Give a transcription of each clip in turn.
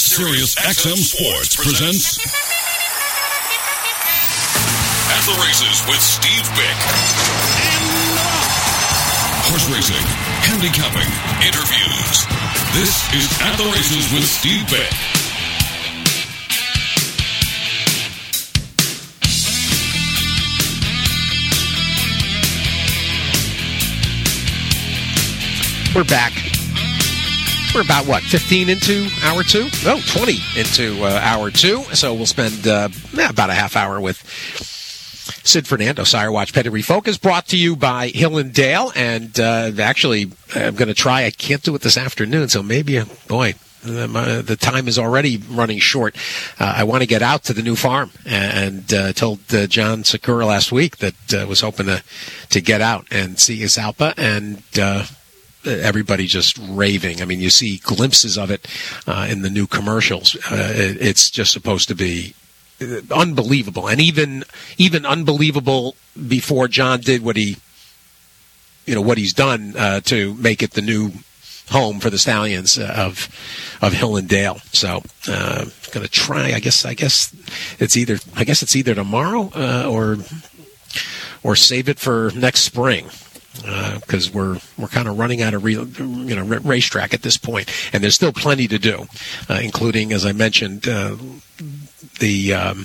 Sirius XM Sports presents At the Races with Steve Bick. Horse racing, handicapping, interviews. This is At the Races with Steve Bick. We're back. We're about, 15 into hour two? No, 20 into hour two. So we'll spend about a half hour with Sid Fernando. Sire Watch Pedigree Focus, brought to you by Hill and Dale. And actually, I'm going to try. I can't do it this afternoon, so maybe, the time is already running short. I want to get out to the new farm, and told John Sakura last week that was hoping to get out and see Isalpa, and everybody just raving. I mean, you see glimpses of it in the new commercials. It's just supposed to be unbelievable, and even unbelievable before John did what he's done to make it the new home for the stallions of Hill and Dale. So, going to try. I guess it's either tomorrow or save it for next spring. Because we're kind of running out of racetrack at this point, and there's still plenty to do, including, as I mentioned, the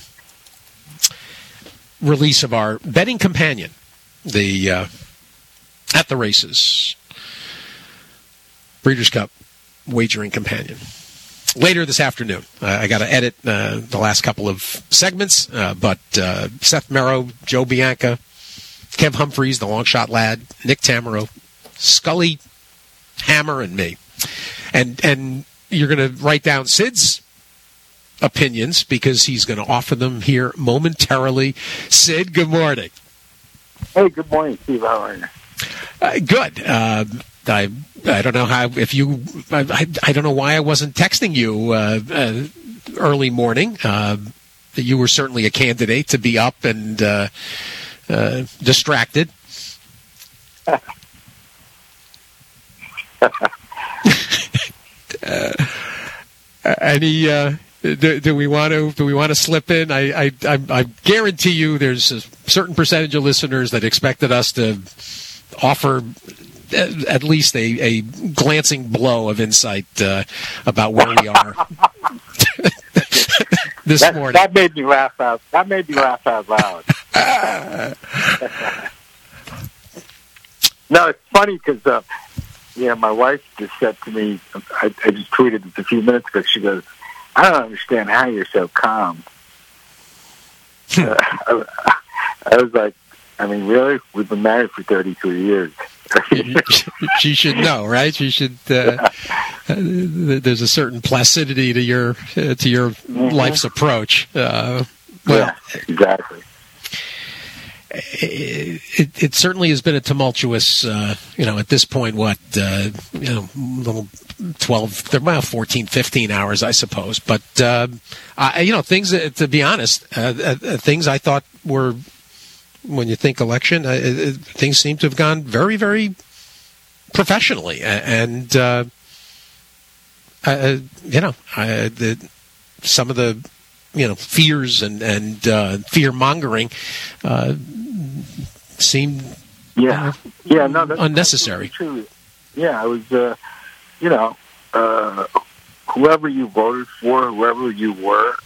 release of our betting companion, the At the Races Breeders' Cup wagering companion. Later this afternoon, I got to edit the last couple of segments, but Seth Merrow, Joe Bianca, Kev Humphreys, the long shot lad, Nick Tamero, Scully, Hammer, and me. And you're going to write down Sid's opinions because he's going to offer them here momentarily. Sid, good morning. Hey, good morning, Steve. How are you? Good. I don't know how, I don't know why I wasn't texting you early morning. You were certainly a candidate to be up and distracted. Do we want to slip in? I guarantee you there's a certain percentage of listeners that expected us to offer at least a glancing blow of insight about where we are this morning. That made me laugh out. Loud. No, it's funny because my wife just said to me, I just tweeted this a few minutes ago. She goes, "I don't understand how you're so calm." I was like, I mean, really? We've been married for 33 years. She should know, right? She should. There's a certain placidity to your life's approach. Yeah, exactly. It certainly has been a tumultuous, at this point, little 14, 15 hours, I suppose. But, things, to be honest, things I thought were, when you think election, things seem to have gone very, very professionally. And, some of the, fears and fear-mongering seemed that's unnecessary. True. Yeah, I was, whoever you voted for, whoever you were,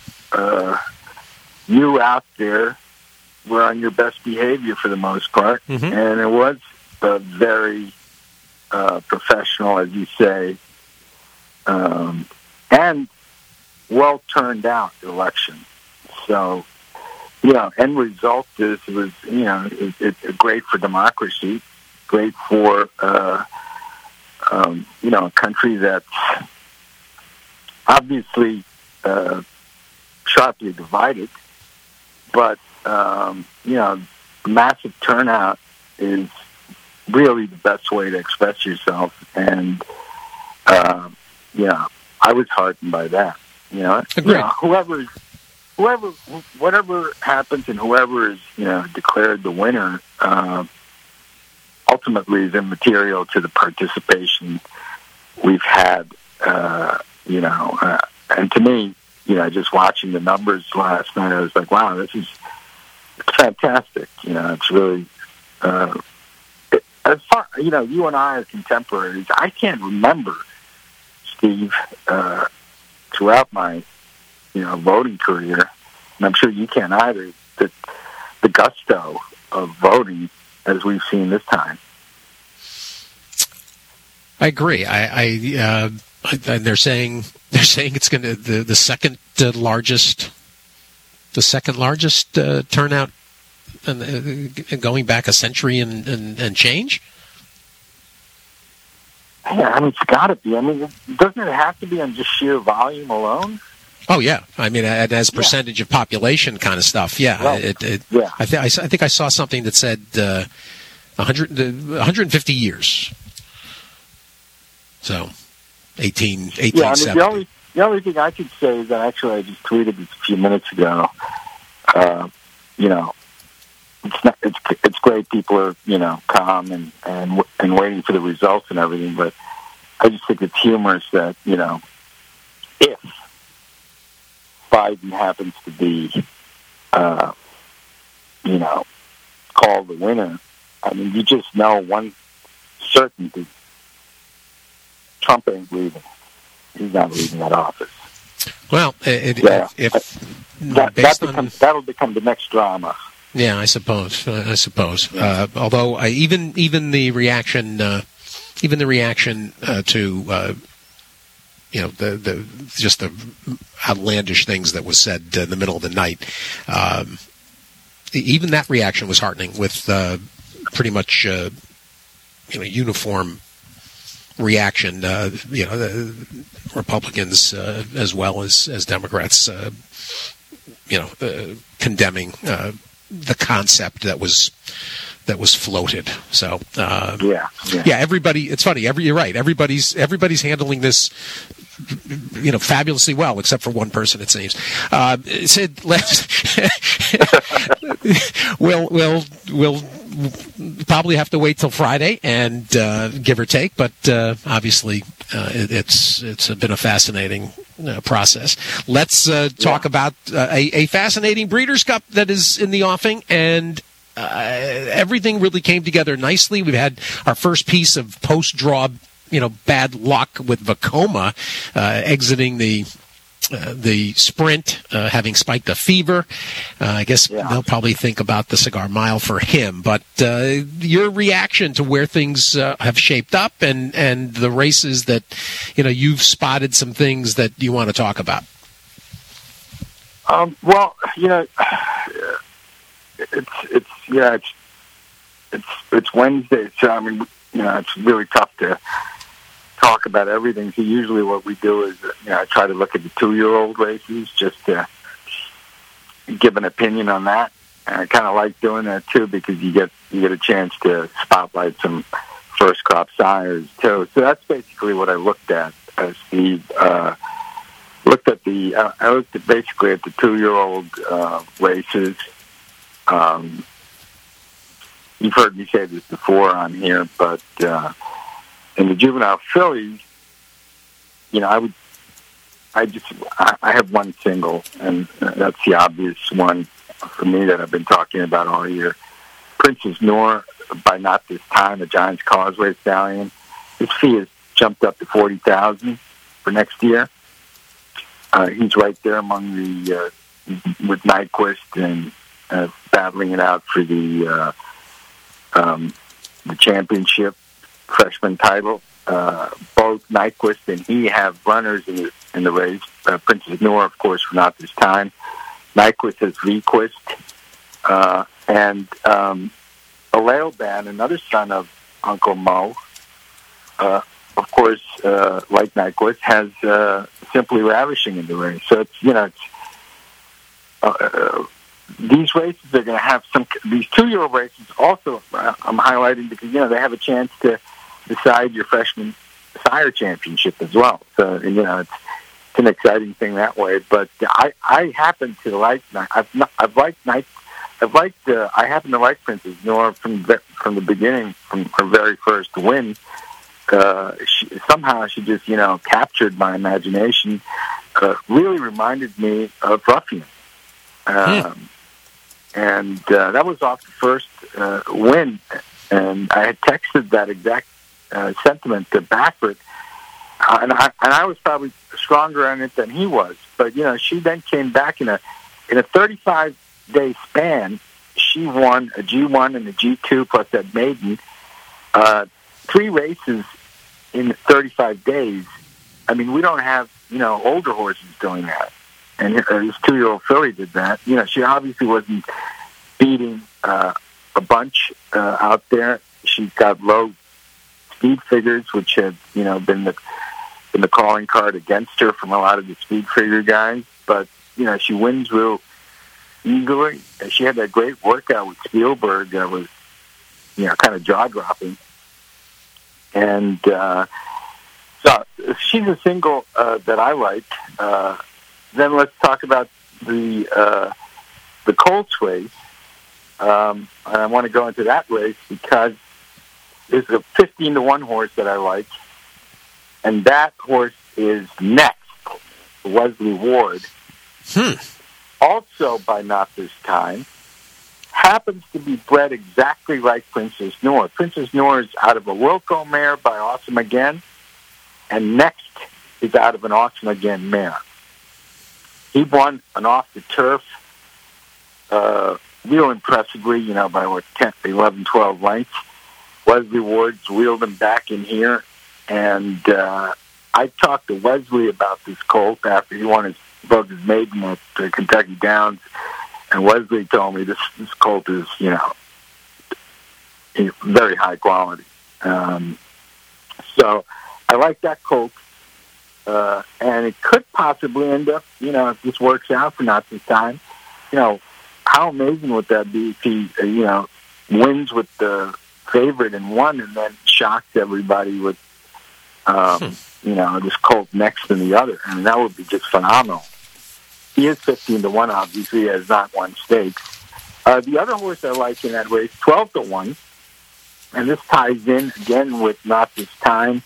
you out there were on your best behavior for the most part. Mm-hmm. And it was a very professional, as you say, and well turned out election. So, end result is it was it's great for democracy, great for a country that's obviously sharply divided, but massive turnout is really the best way to express yourself, and I was heartened by that. Whatever happens, and whoever is declared the winner, ultimately is immaterial to the participation we've had. And to me, just watching the numbers last night, I was like, wow, this is fantastic. It's really, as far, you and I are contemporaries. I can't remember, Steve, throughout my, voting career, and I'm sure you can't either, that the gusto of voting as we've seen this time. I agree. And they're saying it's going to the second largest turnout, and going back a century and change. Yeah, it's got to be. Doesn't it have to be on just sheer volume alone? Oh yeah, as percentage of population kind of stuff. Yeah, right. Yeah. I think I saw something that said 150 years. So 1870. Yeah, the only thing I could say is that actually I just tweeted this a few minutes ago. It's great. People are calm and waiting for the results and everything, but I just think it's humorous that if Biden happens to be called the winner, you just know one certainty: Trump ain't leaving. He's not leaving that office. Well, that'll become the next drama. Yeah, I suppose. Although even the reaction to just the outlandish things that was said in the middle of the night, even that reaction was heartening, with pretty much uniform reaction. The Republicans as well as Democrats, condemning the concept that was floated. So everybody. It's funny. You're right. Everybody's handling this, fabulously well, except for one person, it seems. Sid, we'll probably have to wait till Friday and give or take, but obviously it's been a fascinating process. Let's talk about a fascinating Breeders' Cup that is in the offing, and everything really came together nicely. We've had our first piece of post-draw, bad luck with Vekoma exiting the sprint, having spiked a fever. I guess they'll probably think about the Cigar Mile for him. But your reaction to where things have shaped up and the races that, you've spotted some things that you want to talk about. It's Wednesday, so it's really tough to talk about everything. So usually what we do is, I try to look at the 2-year-old races just to give an opinion on that. And I kind of like doing that too, because you get a chance to spotlight some first crop sires too. So that's basically what I looked at, Steve. I looked basically at the 2-year-old races. You've heard me say this before on here, but in the juvenile fillies, I have one single, and that's the obvious one for me that I've been talking about all year. Princess Noor, by Not This Time, a Giants Causeway stallion. His fee has jumped up to $40,000 for next year. He's right there among with Nyquist and battling it out for the championship freshman title. Both Nyquist and he have runners in the race. Princess Noor, of course, for Not This Time. Nyquist has Vequist. And Aleoban, another son of Uncle Mo, of course, like Nyquist, has Simply Ravishing in the race. So these races are going to have these 2-year-old races also, I'm highlighting because, they have a chance to decide your freshman sire championship as well. So, it's an exciting thing that way. But I happen to like, I happen to like Princess Noor from the beginning, from her very first win somehow she just, captured my imagination. Really reminded me of Ruffian. And that was off the first win. And I had texted that exact sentiment to Backford. And I was probably stronger on it than he was. But, she then came back in a 35-day span. She won a G1 and a G2 plus that maiden. 3 races in 35 days. I mean, we don't have, older horses doing that. And this 2-year-old filly did that. She obviously wasn't beating a bunch out there. She's got low speed figures, which have, been the calling card against her from a lot of the speed figure guys. But, she wins real easily. She had that great workout with Spielberg that was, kind of jaw-dropping. And so she's a single that I like. Then let's talk about the Colts race. And I want to go into that race because there's a 15-1 horse that I like, and that horse is Next, Wesley Ward. Also by Not This Time. Happens to be bred exactly like Princess Noor. Princess Noor is out of a Wilco mare by Awesome Again, and Next is out of an Awesome Again mare. He won an off-the-turf real impressively, by 10, 11, 12 lengths. Wesley Ward's wheeled him back in here, and I talked to Wesley about this colt after he won broke his maiden at the Kentucky Downs, and Wesley told me this colt is, very high quality. So I like that colt, and it could possibly end up, if this works out for Not This Time, how amazing would that be if he, wins with the favorite and won and then shocks everybody with, this colt next and the other. I mean, that would be just phenomenal. He is 15-1, obviously, has not won stakes. The other horse I like in that race, 12-1, and this ties in again with Not This Time.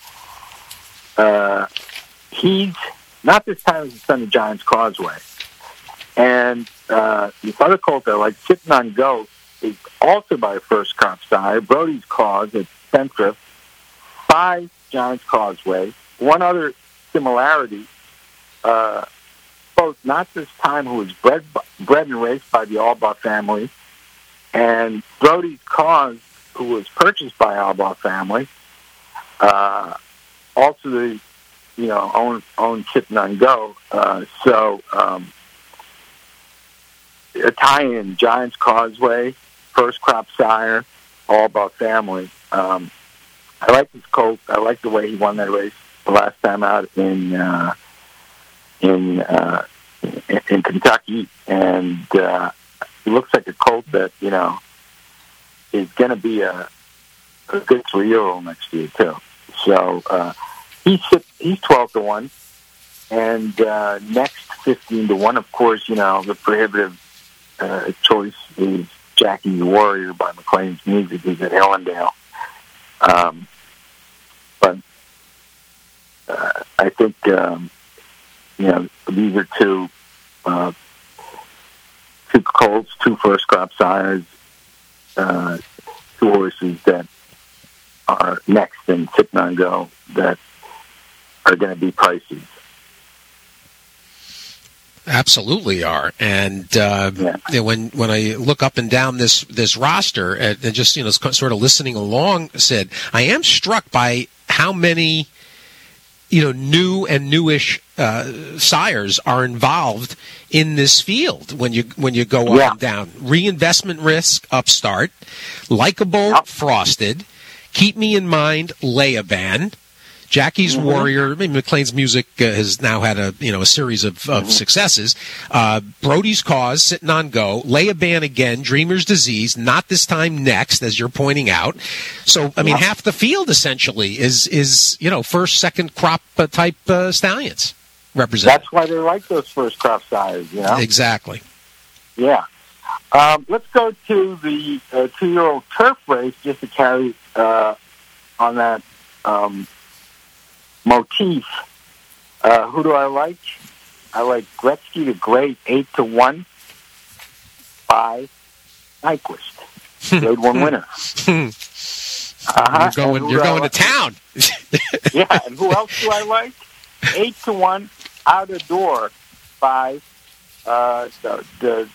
He's Not This Time is the son of Giant's Causeway. And this other colt I like, Sitting on Go, is also by a first crop sire, Brody's Cause at Spendthrift, by Giant's Causeway. One other similarity, both Not This Time, who was bred and raced by the Albaugh family, and Brody's Cause, who was purchased by Albaugh family, also the own Sitting on Go. A tie-in, Giant's Causeway, first crop sire, Albaugh family. I like this colt. I like the way he won that race the last time out in Kentucky, and he looks like a colt that is going to be a good 3-year-old next year too. So he's 12-1, and Next 15-1. Of course, the prohibitive choice is Jackie the Warrior by McLean's Music. He's at Ellendale. But I think, these are two colts, 2 first crop sires, 2 horses that are Next and Sitting on Go that are going to be pricey. Absolutely are, and when I look up and down this roster and just sort of listening along, Sid, I am struck by how many new and newish sires are involved in this field when you go up and down. Reinvestment Risk, Upstart, Likeable, Frosted, Keep Me in Mind, Layaban, Jackie's Warrior. I mean, McLean's Music has now had a series of successes. Brody's Cause, Sitting on Go, Layaban again, Dreamer's Disease, Not This Time, Next, as you're pointing out. So, I mean, half the field essentially is first, second crop type stallions represented. That's why they like those first crop sires, Exactly. Yeah. Let's go to the 2-year-old turf race just to carry on that motif, who do I like? I like Gretzky the Great, 8-1 by Nyquist, Grade 1 winner. You're going to town. Yeah, and who else do I like? 8-1 Out of Door by the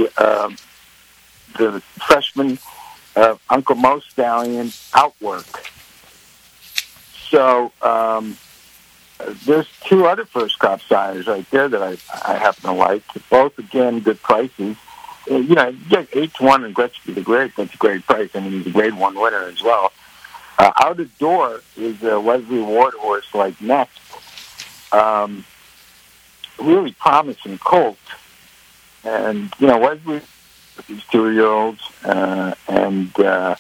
freshman Uncle Mo Stallion Outwork. So there's two other first crop sires right there that I happen to like. Both again good prices. You get 8-1 and Gretzky the Great. That's a great price. I mean, he's a Grade 1 winner as well. Out of Door is a Wesley Ward horse like next. Really promising colt. And, Wesley, these 2-year-olds, and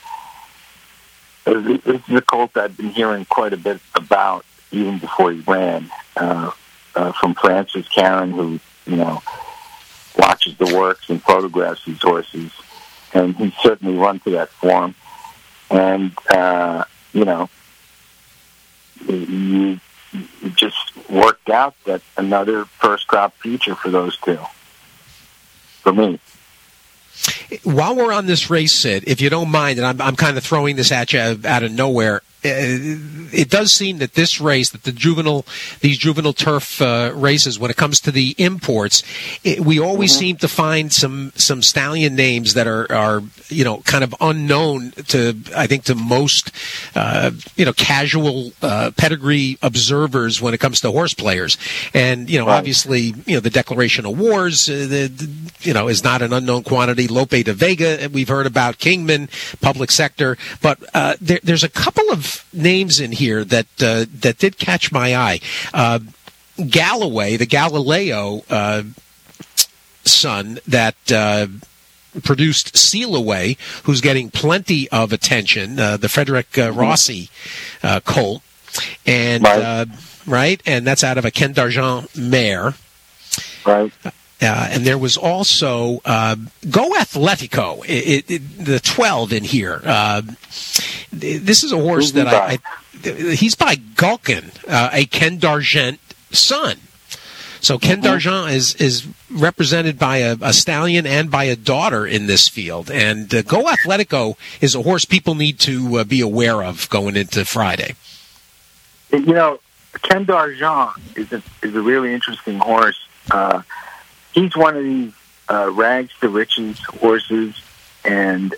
this is a colt I've been hearing quite a bit about even before he ran, from Francis Karen, who, watches the works and photographs these horses. And he's certainly run to that form. And, it just worked out that another first crop feature for those two. For me. While we're on this race, Sid, if you don't mind, and I'm kind of throwing this at you out of nowhere, it does seem that this race, that these juvenile turf races, when it comes to the imports, we always seem to find some stallion names that are kind of unknown to, I think, to most casual pedigree observers when it comes to horse players. And obviously, the Declaration of Wars, is not an unknown quantity. Lope de Vega, we've heard about. Kingman, Public Sector, but there's a couple of names in here that did catch my eye. Galloway, the Galileo son that produced Seal Away, who's getting plenty of attention, the Frederick Rossi colt, and right, and that's out of a Ken d'Argent mare, right. And there was also Go Athletico, the 12 in here. This is a horse that he's by Gulkin, a Ken d'Argent son. So Ken d'Argent is represented by a stallion and by a daughter in this field. And Go Athletico is a horse people need to be aware of going into Friday. Ken d'Argent is a really interesting horse. He's one of these rags to riches horses, and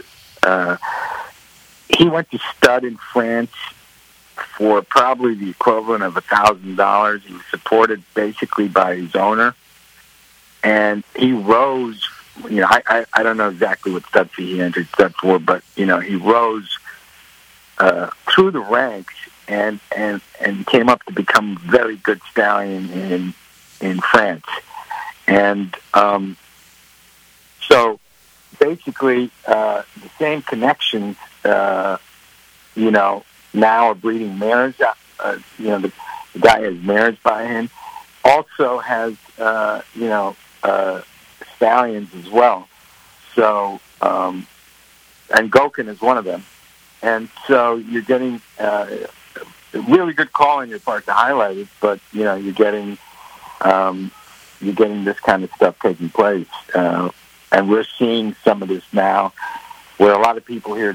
he went to stud in France for probably the equivalent of $1,000. He was supported basically by his owner, and he rose. I don't know exactly what stud fee he entered stud for, but he rose through the ranks and came up to become a very good stallion in France. And so basically the same connections, now are breeding mares. The guy has mares by him. Also has, stallions as well. So, and Gulkin is one of them. And so you're getting a really good call on your part to highlight it, but, you're getting this kind of stuff taking place. And we're seeing some of this now where a lot of people here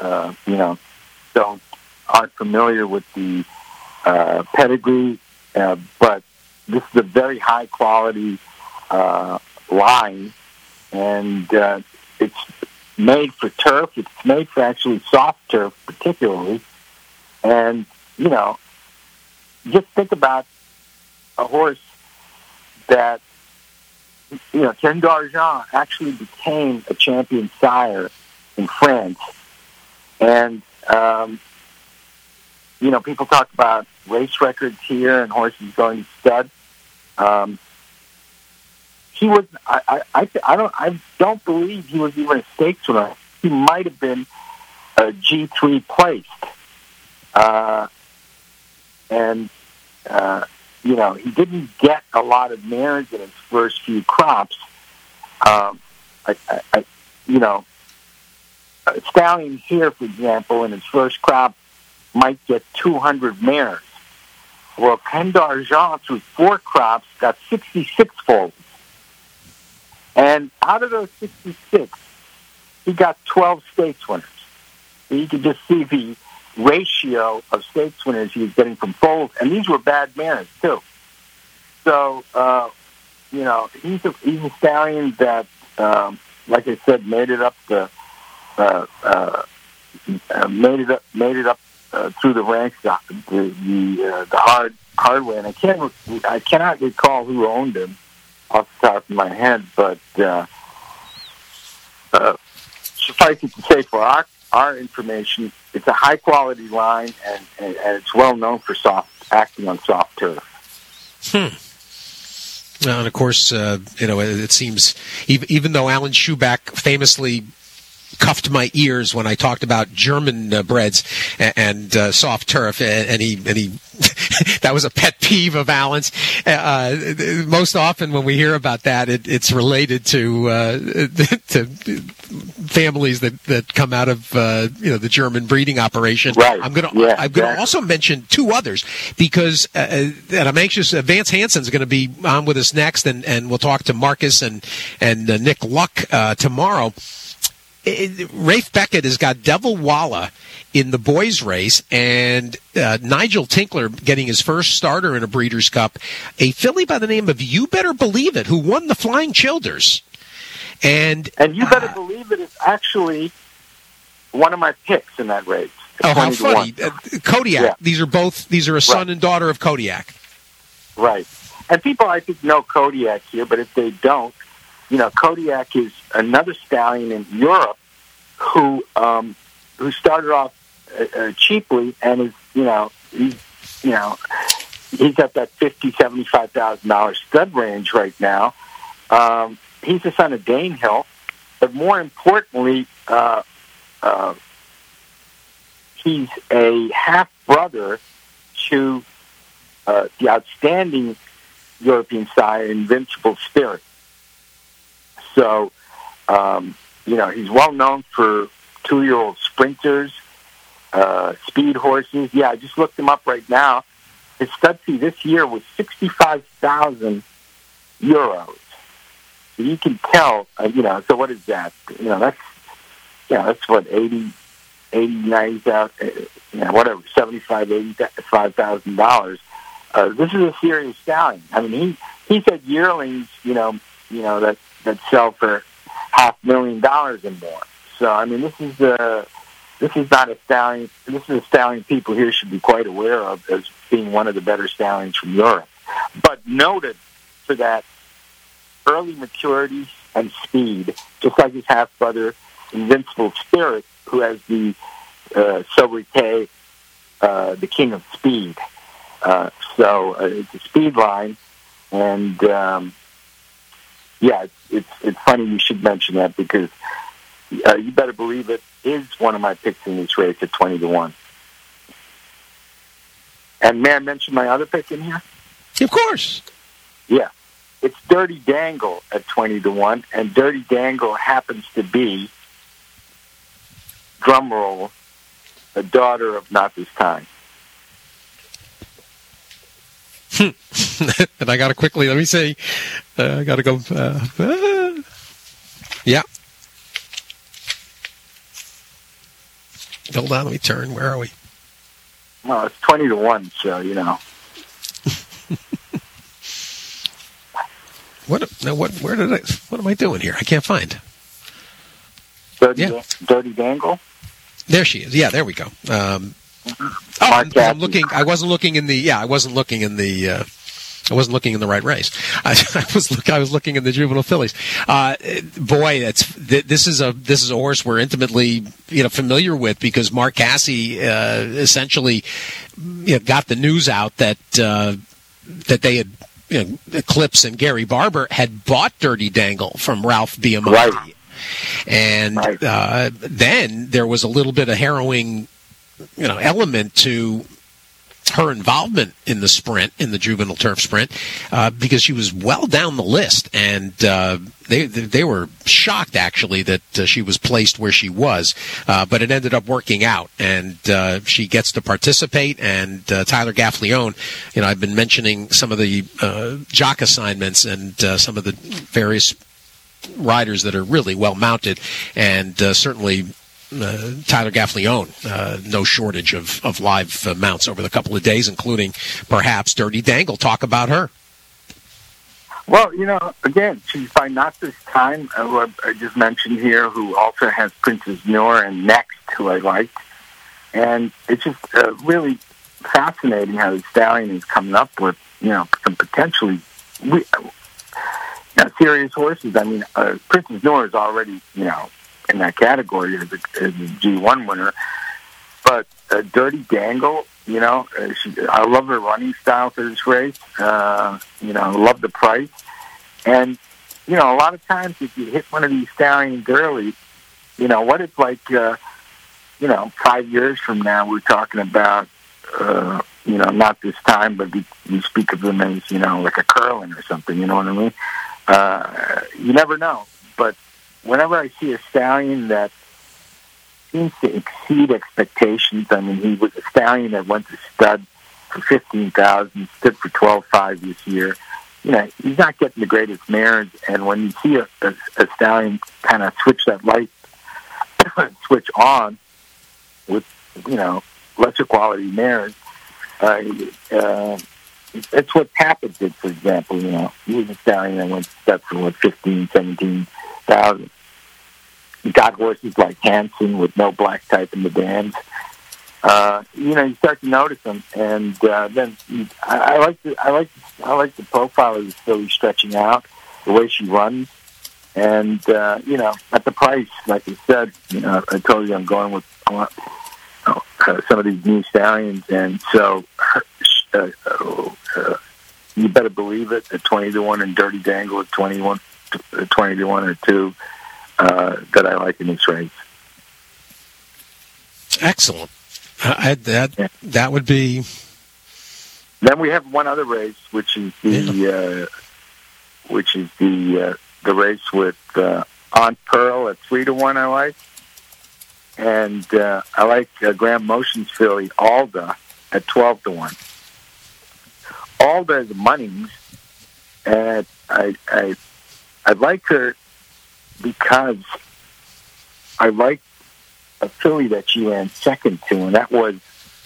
aren't familiar with the pedigree, but this is a very high quality line, and it's made for turf. It's made for actually soft turf, particularly. And just think about a horse that Ken d'Argent actually became a champion sire in France, and people talk about race records here and horses going to stud. He was. I don't believe he was even a stakes winner. He might have been a G3 placed, and he didn't get a lot of mares in his first few crops. Stallion here, for example, in his first crop, might get 200 mares. Well, Pen d'Argent, through 4 crops, got 66 foals. And out of those 66, he got 12 stakes winners. So you could just see the ratio of stakes winners he was getting from foals, and these were bad mares, too. So, he's a stallion that, like I said, made it up through the ranks, the hard way. And I cannot recall who owned him off the top of my head, but suffice it to say, for our information, it's a high quality line, and it's well known for acting on soft turf. And of course, it seems even though Alan Schuback famously cuffed my ears when I talked about German breds and soft turf, and he that was a pet peeve of Alan's. Most often when we hear about that, it's related to families that come out of the German breeding operation. Right. I'm gonna also mention 2 others because and I'm anxious. Vance Hansen's going to be on with us next, and we'll talk to Marcus and Nick Luck tomorrow. Rafe Beckett has got Devil Walla in the boys' race, and Nigel Tinkler getting his first starter in a Breeders' Cup. A filly by the name of You Better Believe It, who won the Flying Childers. And You Better Believe It is actually one of my picks in that race. Oh, how funny. Kodiak. Yeah. These are a son and daughter of Kodiak. Right. And people, I think, know Kodiak here, but if they don't, Kodiak is another stallion in Europe who started off cheaply and is, he's at that $50,000-$75,000 stud range right now. He's the son of Danehill, but more importantly, he's a half brother to the outstanding European sire, Invincible Spirit. So, he's well known for 2-year-old sprinters, speed horses. Yeah, I just looked him up right now. His stud fee this year was €65,000. So you can tell, so what is that? That's what, 80, 90,000, whatever, $75,000. This is a serious stallion. I mean, he said yearlings, that sell for $500,000 and more. So, I mean, this is not a stallion. This is a stallion people here should be quite aware of as being one of the better stallions from Europe. But noted for that early maturity and speed, just like his half-brother, Invincible Spirit, who has the sobriquet, the King of Speed. So it's a speed line, and it's funny you should mention that because You Better Believe It is one of my picks in this race at 20-1. And may I mention my other pick in here? Of course. Yeah. It's Dirty Dangle at 20-1, and Dirty Dangle happens to be, drumroll, a daughter of Not This Time. And I got to quickly, let me say, I got to go, yeah. Hold on, let me turn. Where are we? Well, it's 20-1, so, What am I doing here? I can't find. Dirty Dangle? There she is. Yeah, there we go. I'm looking. I wasn't looking in the right race. I was looking in the juvenile fillies. This is a horse we're intimately familiar with because Mark Casse essentially got the news out that they had Eclipse and Gary Barber had bought Dirty Dangle from Ralph Biamonte. Right. And then there was a little bit of harrowing element to her involvement in the sprint, in the juvenile turf sprint, because she was well down the list, and they were shocked actually that she was placed where she was, but it ended up working out, and she gets to participate. And Tyler Gaffalione, I've been mentioning some of the jock assignments and some of the various riders that are really well mounted, and certainly Tyler Gaffalione, no shortage of live mounts over the couple of days, including perhaps Dirty Dangle. Talk about her. Well, again, she's by not this time, who I just mentioned here, who also has Princess Noor and Next, who I liked. And it's just really fascinating how the stallion is coming up with, some potentially serious horses. I mean, Princess Noor is already, in that category as a G1 winner. But Dirty Dangle, I love her running style for this race. I love the price. And, a lot of times if you hit one of these stallions early, what it's like, 5 years from now, we're talking about, not this time, but we speak of them as, like a Curlin or something, you know what I mean? You never know. But whenever I see a stallion that seems to exceed expectations, I mean, he was a stallion that went to stud for $15,000, stood for $12,500 this year. He's not getting the greatest mares, and when you see a stallion kind of switch that light switch on with, lesser quality mares, it's what Tapit did, for example. He was a stallion that went to stud for $15,000, $17,000. You got horses like Hanson with no black type in the bands. You start to notice them, and then I like the profile of the filly stretching out, the way she runs, and at the price, like I said, I told you I'm going with some of these new stallions, and so you better believe it at 20-1, and Dirty Dangle at 20-1 or 2 that I like in this race. Excellent. That would be. Then we have one other race, which is the the race with Aunt Pearl at 3-1. I like, and I like Graham Motion's filly Alda at 12-1. Alda is Munnings, and I like her because I like a filly that she ran second to, and that was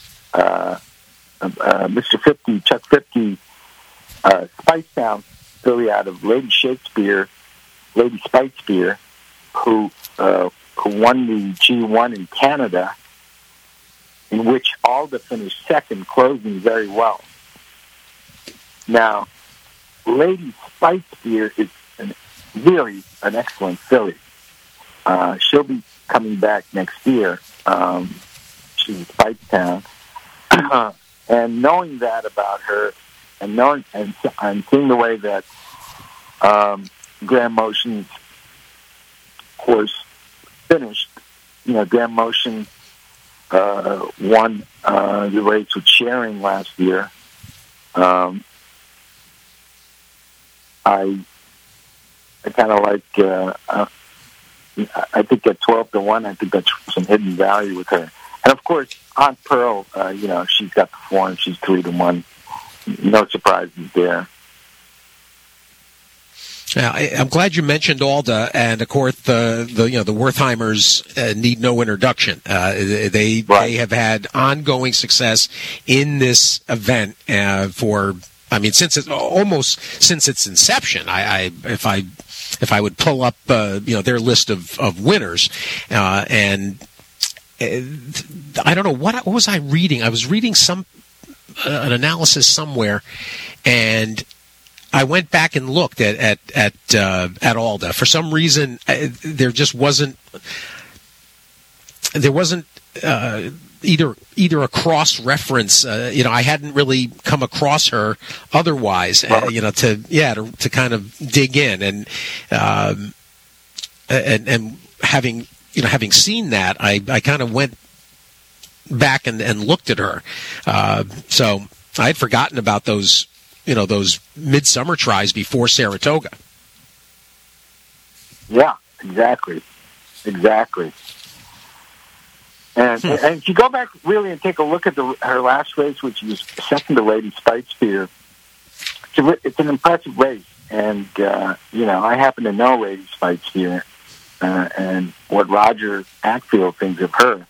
Mr. 50, Chuck 50, Spicetown filly out of Lady Spitespear, who won the G1 in Canada, in which Alda finished second, closing very well. Now, Lady Spitespear is really an excellent filly. She'll be coming back next year. She's in Spicetown. And knowing that about her, and seeing the way that Graham Motion's horse finished, Graham Motion won the race with Sharing last year. I kind of like. I think at 12-1, I think that's some hidden value with her. And of course, Aunt Pearl, she's got the form. She's 3-1. No surprises there. Yeah, I'm glad you mentioned Alda, and of course the Wertheimers need no introduction. They have had ongoing success in this event since its inception. If I would pull up their list of winners, and I don't know what was I reading. I was reading an analysis somewhere, and I went back and looked at Alda. For some reason, there wasn't either a cross reference. I hadn't really come across her otherwise. To kind of dig in and having seen that, I kind of went back and looked at her. So I had forgotten about those midsummer tries before Saratoga. Yeah, exactly. And if you go back really and take a look at her last race, which was second to Lady Spitespear, it's an impressive race. And, I happen to know Lady Spitespear and what Roger Ackfield thinks of her.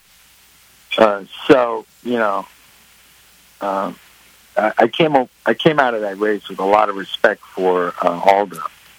I came out of that race with a lot of respect for Alda.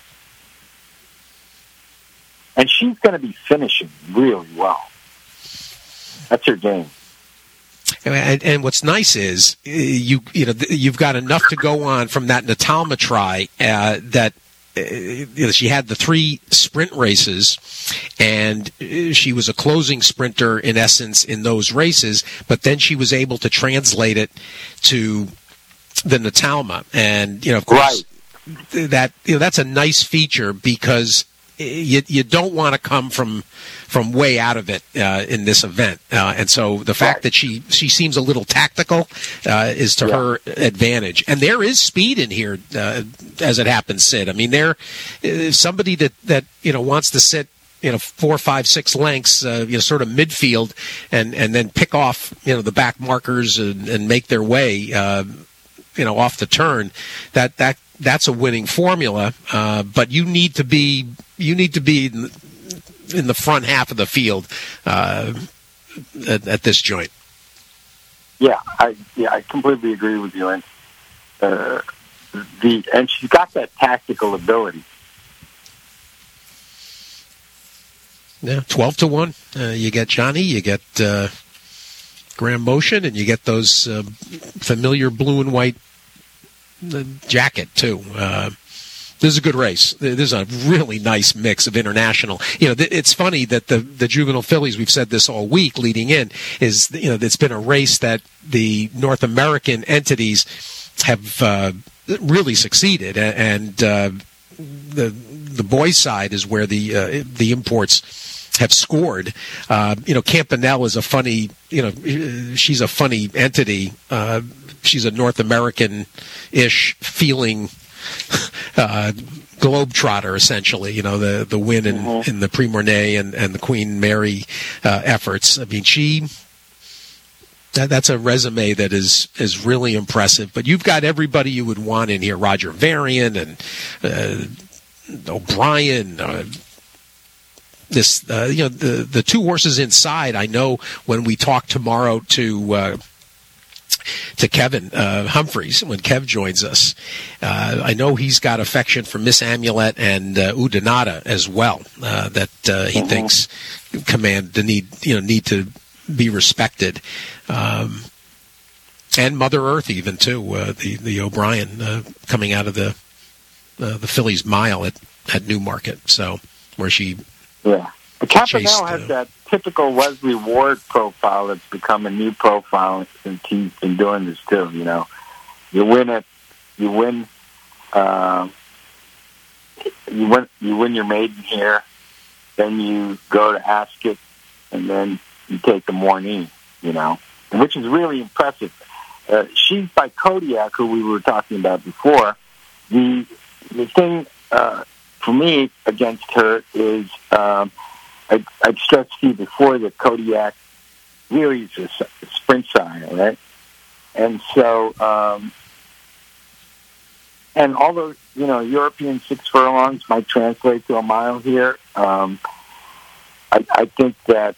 And she's going to be finishing really well. That's her game. And what's nice is you've got enough to go on from that Natalma try that she had the 3 sprint races, and she was a closing sprinter in essence in those races. But then she was able to translate it to the Natalma, and of course that's a nice feature because you don't want to come from way out of it in this event, and so the fact that she seems a little tactical is to her advantage. And there is speed in here, as it happens, Sid. I mean, there somebody that wants to sit 4, 5, 6 lengths, sort of midfield, and then pick off the back markers and make their way off the turn. That's a winning formula, but you need to be in the front half of the field at this joint. Yeah, I completely agree with you. And and she's got that tactical ability. Yeah, 12-1. You get Johnny, you get Graham Motion, and you get those familiar blue and white jacket too. This is a good race. This is a really nice mix of international. It's funny that the juvenile fillies, we've said this all week leading in, is it's been a race that the North American entities have really succeeded, and the boys' side is where the imports have scored. Campanelle is a funny. She's a funny entity. She's a North American-ish feeling globetrotter, essentially. The win in the Prix Mornay and the Queen Mary efforts. I mean, that's a resume that is really impressive. But you've got everybody you would want in here: Roger Varian and O'Brien. The 2 horses inside. I know when we talk tomorrow to Kevin Humphreys, when Kev joins us, I know he's got affection for Miss Amulet and Udinata as well. That he thinks command the need to be respected, and Mother Earth even too. The O'Brien coming out of the Phillies Mile at Newmarket, so where she. Yeah, the Campanelle has that typical Wesley Ward profile that's become a new profile since he's been doing this too. You win it, you win your maiden here, then you go to Ascot, and then you take the Morning. Which is really impressive. She's by Kodiak, who we were talking about before. The thing. For me, against her is I'd stressed to you before that Kodiak really is a sprint sire, right? And so, and although European 6 furlongs might translate to a mile here, I think that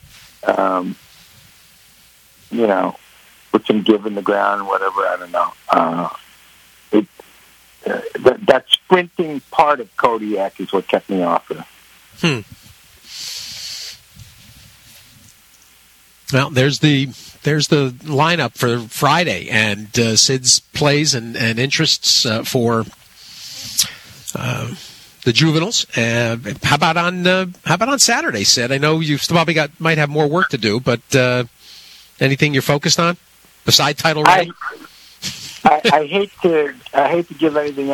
with some give in the ground, whatever, I don't know. That sprinting part of Kodiak is what kept me off of it. Well, there's the lineup for Friday, and Sid's plays and interests for the juveniles. How about on Saturday, Sid? I know you've probably might have more work to do, but anything you're focused on beside title rally? I hate to give anything,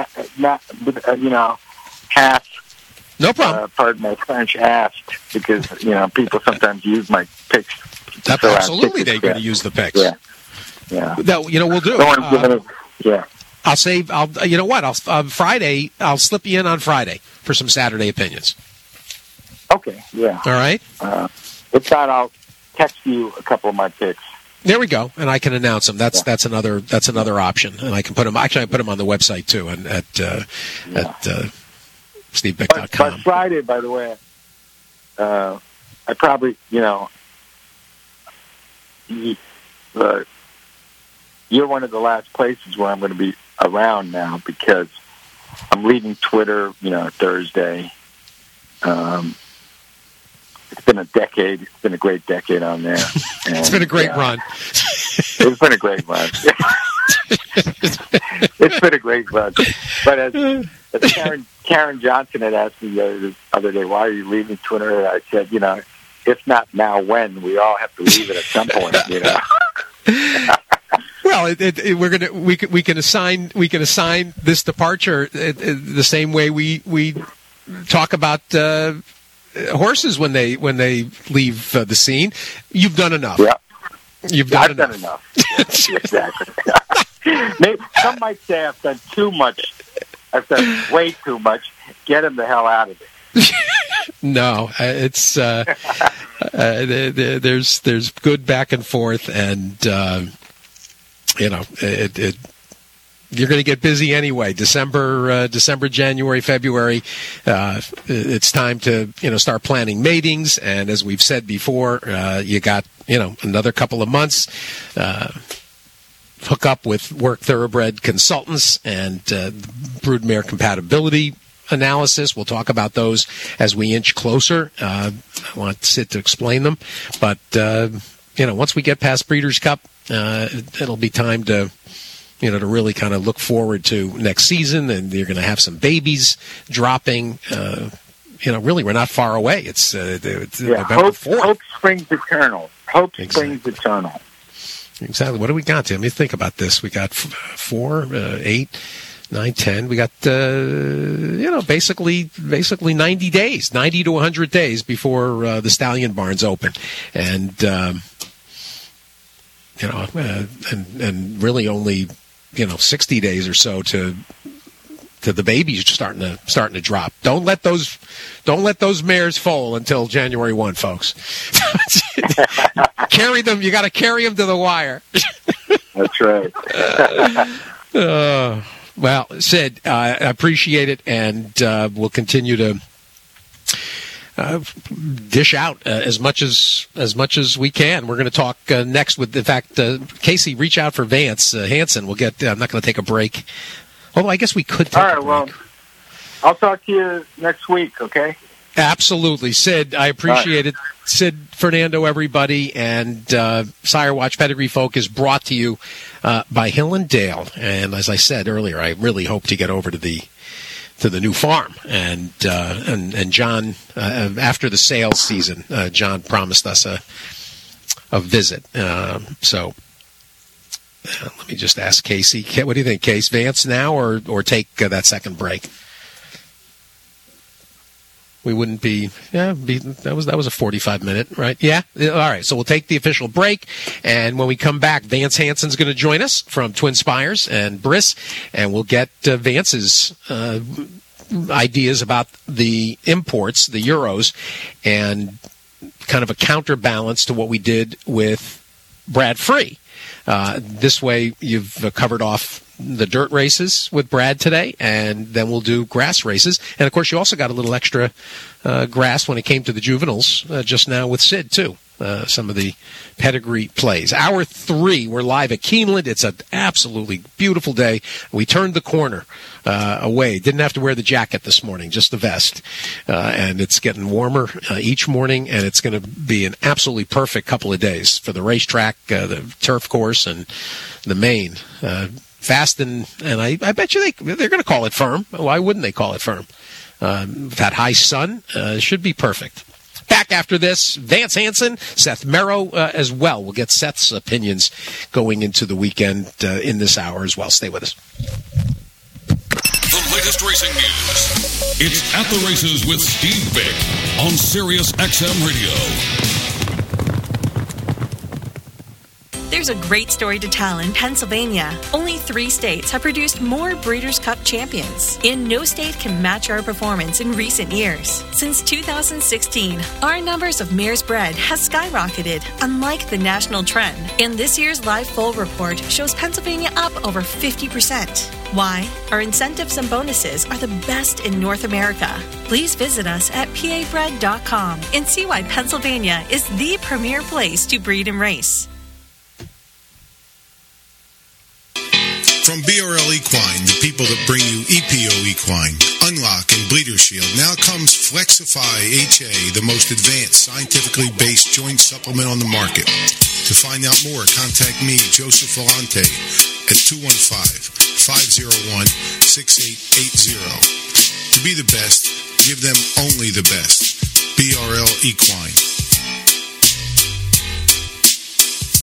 half. No problem. Pardon my French, asked, because people sometimes use my picks Absolutely, they're going to use the picks. Yeah. No, we'll do. Yeah. I'll save. You know what? Friday. I'll slip you in on Friday for some Saturday opinions. Okay. Yeah. All right. If not, I'll text you a couple of my picks. There we go, and I can announce them. That's another option, and I can put them. Actually, I put them on the website too, and at stevebick.com. But Friday, by the way, I probably you're one of the last places where I'm going to be around now because I'm leaving Twitter, Thursday. It's been a decade. It's been a great decade on there. And, it's been a great run. It's been a great run. It's been a great run. But as Karen Johnson had asked me the other day, why are you leaving Twitter? I said, if not now, when? We all have to leave it at some point, Well, we can assign this departure the same way we talk about horses when they leave the scene. You've done enough. Yeah, I've done enough. Exactly. Maybe, some might say I've done too much. I've done way too much. Get him the hell out of it. No, it's there's good back and forth, and you're going to get busy anyway. December, January, February. It's time to start planning matings, and as we've said before, you got another couple of months. Hook up with Work Thoroughbred Consultants and broodmare compatibility analysis. We'll talk about those as we inch closer. I want Sid to explain them, but once we get past Breeders' Cup, it'll be time to to really kind of look forward to next season, and you're going to have some babies dropping. Really, we're not far away. It's November 4th. Hope springs eternal. Springs eternal. Exactly. What do we got, Tim? Let me think about this. We got 4, 8, 9, 10. We got basically 90 days, 90 to 100 days before the Stallion Barns open, and and really only 60 days or so to the babies starting to drop. Don't let those mares foal until January 1, folks. Carry them. You got to carry them to the wire. That's right. Well, Sid, I appreciate it, and we'll continue to dish out as much as we can. We're going to talk next with, in fact, Casey, reach out for Vance Hansen. We'll get. I'm not going to take a break. Although I guess we could take a break. Well, I'll talk to you next week, okay? Absolutely. Sid, I appreciate it. Sid Fernando, everybody, and Sire Watch Pedigree Folk is brought to you by Hill and Dale. And as I said earlier, I really hope to get over to the new farm. And John, after the sales season, John promised us a visit. So let me just ask Casey. What do you think, Case? Vance now or take that second break? We wouldn't be. Yeah, that was a 45-minute, right? Yeah. All right. So we'll take the official break, and when we come back, Vance Hansen's going to join us from Twin Spires and Briss, and we'll get Vance's ideas about the imports, the Euros, and kind of a counterbalance to what we did with Brad Free. This way, you've covered off the dirt races with Brad today, and then we'll do grass races. And, of course, you also got a little extra grass when it came to the juveniles just now with Sid, too. Some of the pedigree plays. Hour 3, we're live at Keeneland. It's an absolutely beautiful day. We turned the corner away. Didn't have to wear the jacket this morning, just the vest. And it's getting warmer each morning, and it's going to be an absolutely perfect couple of days for the racetrack, the turf course, and the main. Fast, and I bet you they're going to call it firm. Why wouldn't they call it firm? That high sun should be perfect. Back after this, Vance Hansen, Seth Merrow as well. We'll get Seth's opinions going into the weekend in this hour as well. Stay with us. The latest racing news. It's At the Races with Steve Bick on Sirius XM Radio. There's a great story to tell in Pennsylvania. Only 3 states have produced more Breeders' Cup champions, and no state can match our performance in recent years. Since 2016, our numbers of mares bred has skyrocketed, unlike the national trend. And this year's live foal report shows Pennsylvania up over 50%. Why? Our incentives and bonuses are the best in North America. Please visit us at pabred.com and see why Pennsylvania is the premier place to breed and race. From BRL Equine, the people that bring you EPO Equine, Unlock, and Bleeder Shield, now comes Flexify HA, the most advanced, scientifically based joint supplement on the market. To find out more, contact me, Joseph Vellante, at 215-501-6880. To be the best, give them only the best. BRL Equine.